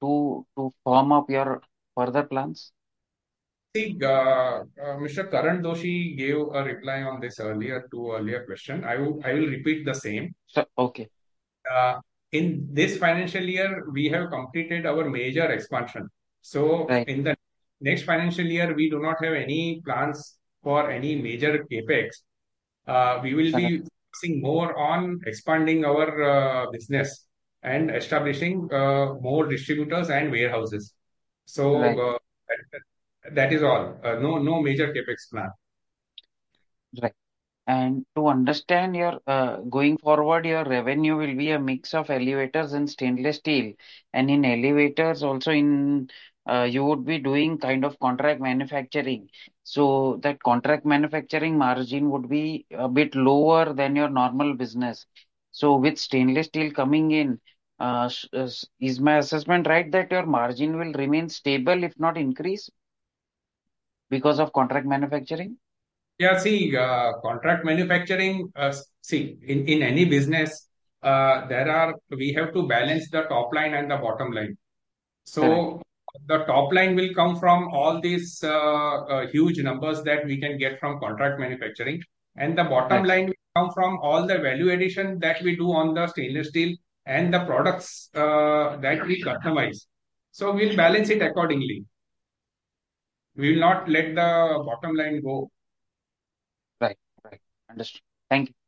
[SPEAKER 11] to to firm up your further plans?
[SPEAKER 5] See, uh, uh, Mister Karan Doshi gave a reply on this earlier to earlier question. I will I will repeat the same.
[SPEAKER 11] So, okay.
[SPEAKER 5] Uh, in this financial year, we have completed our major expansion. So
[SPEAKER 11] Right.
[SPEAKER 5] in the next financial year, we do not have any plans for any major capex. Uh, we will
[SPEAKER 11] Correct.
[SPEAKER 5] be focusing more on expanding our uh, business and establishing uh, more distributors and warehouses. So
[SPEAKER 11] Right.
[SPEAKER 5] uh, that, that is all. Uh, no, no major capex plan.
[SPEAKER 11] Right. And to understand your uh, going forward, your revenue will be a mix of elevators and stainless steel. And in elevators, also in uh, you would be doing kind of contract manufacturing. So that contract manufacturing margin would be a bit lower than your normal business. So with stainless steel coming in, uh, s- s- is my assessment right that your margin will remain stable, if not increase, because of contract manufacturing?
[SPEAKER 5] Yeah, see, uh, contract manufacturing, uh, see, in, in any business, uh, there are, we have to balance the top line and the bottom line.
[SPEAKER 11] Correct.
[SPEAKER 5] So the top line will come from all these uh, uh, huge numbers that we can get from contract manufacturing. And the bottom
[SPEAKER 11] Right.
[SPEAKER 5] line will come from all the value addition that we do on the stainless steel and the products uh, that we customize. So we'll balance it accordingly. We will not let the bottom line go.
[SPEAKER 11] Right. Right. Understood. Thank you.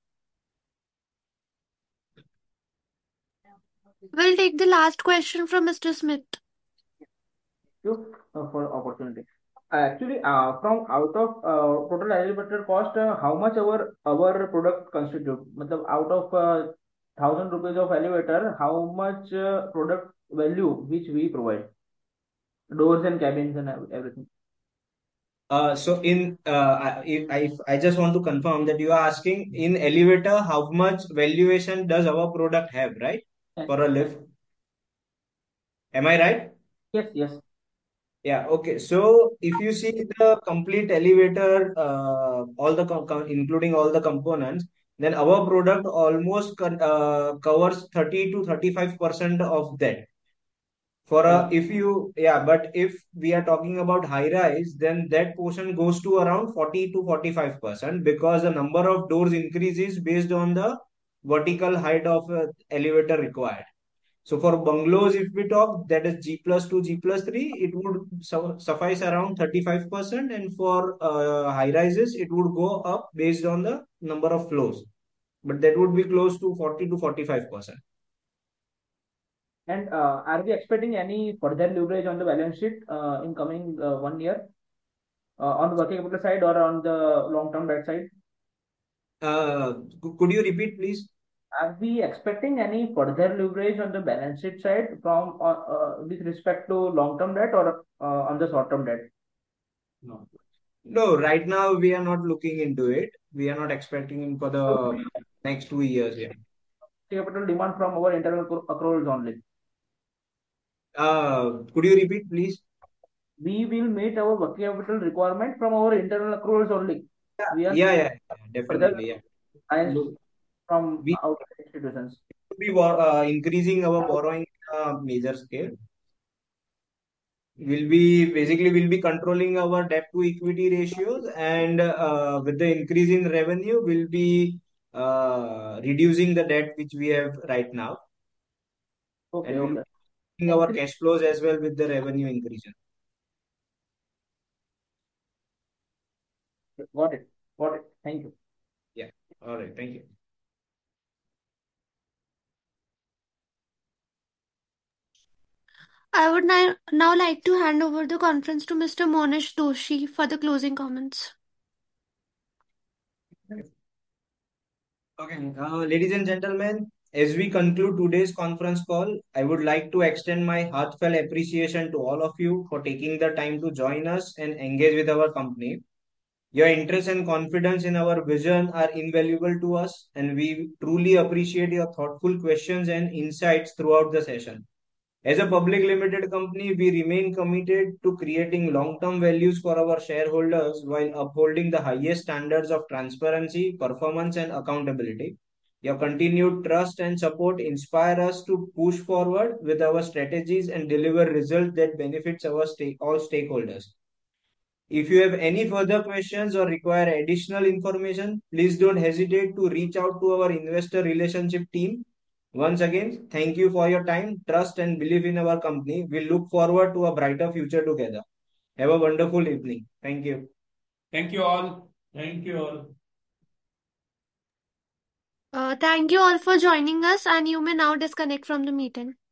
[SPEAKER 3] We'll take the last question from Mister Smith.
[SPEAKER 10] You uh, for opportunity. Actually, uh, from out of uh, total elevator cost, uh, how much our our product constitute? Matlab, out of uh, thousand rupees of elevator, how much uh, product value which we provide? Doors and cabins and ev- everything.
[SPEAKER 2] Uh, so in uh, I, if I, I just want to confirm that you are asking in elevator how much valuation does our product have, right?
[SPEAKER 10] Yes,
[SPEAKER 2] For a lift. Am I right?
[SPEAKER 10] yes, yes.
[SPEAKER 2] Yeah, okay. So if you see the complete elevator, uh, all the com com- including all the components, then our product almost con uh, covers thirty to thirty-five percent of that. For a,
[SPEAKER 10] Okay.
[SPEAKER 2] if you, yeah, but if we are talking about high rise, then that portion goes to around forty to forty-five percent because the number of doors increases based on the vertical height of uh, elevator required. So for bungalows, if we talk, that is G plus two, G plus three, it would su suffice around thirty-five percent. And for uh, high rises, it would go up based on the number of floors. But that would be close to forty to forty-five percent.
[SPEAKER 10] And uh, are we expecting any further leverage on the balance sheet uh, in coming uh, one year uh, on the working capital side or on the long-term debt side?
[SPEAKER 2] Uh, could you repeat, please?
[SPEAKER 10] Are we expecting any further leverage on the balance sheet side from uh, uh, with respect to long-term debt or uh, on the short-term debt?
[SPEAKER 2] No. No, right now we are not looking into it. We are not expecting for the next two years. Yeah.
[SPEAKER 10] Capital demand from our internal accru- accruals only.
[SPEAKER 2] Uh, could you repeat, please?
[SPEAKER 10] We will meet our working capital requirement from our internal accruals only. We are
[SPEAKER 2] Yeah, yeah, yeah,
[SPEAKER 10] further
[SPEAKER 2] definitely. Yeah.
[SPEAKER 10] clients
[SPEAKER 2] No,
[SPEAKER 10] from
[SPEAKER 2] we
[SPEAKER 10] outside institutions.
[SPEAKER 2] will be bor- uh, increasing our borrowing uh, major scale. We'll be basically we'll be controlling our debt to equity ratios, and uh, with the increase in revenue, we'll be uh, reducing the debt which we have right now,
[SPEAKER 10] Okay,
[SPEAKER 2] and we'll
[SPEAKER 10] okay.
[SPEAKER 2] be increasing our
[SPEAKER 10] Thank you.
[SPEAKER 2] cash flows as well with the revenue increase.
[SPEAKER 10] Got it. Got it. Thank you.
[SPEAKER 2] Yeah. All right. Thank you.
[SPEAKER 3] I would now, now like to hand over the conference to Mister Monish Doshi for the closing comments.
[SPEAKER 2] Okay, uh, ladies and gentlemen, as we conclude today's conference call, I would like to extend my heartfelt appreciation to all of you for taking the time to join us and engage with our company. Your interest and confidence in our vision are invaluable to us, and we truly appreciate your thoughtful questions and insights throughout the session. As a public limited company, we remain committed to creating long-term values for our shareholders while upholding the highest standards of transparency, performance, and accountability. Your continued trust and support inspire us to push forward with our strategies and deliver results that benefits our stake, all stakeholders. If you have any further questions or require additional information, please don't hesitate to reach out to our investor relationship team. Once again, thank you for your time, trust, and belief in our company. We look forward to a brighter future together. Have a wonderful evening. Thank you.
[SPEAKER 5] Thank you all.
[SPEAKER 1] Thank you all.
[SPEAKER 3] Uh, thank you all for joining us, and you may now disconnect from the meeting.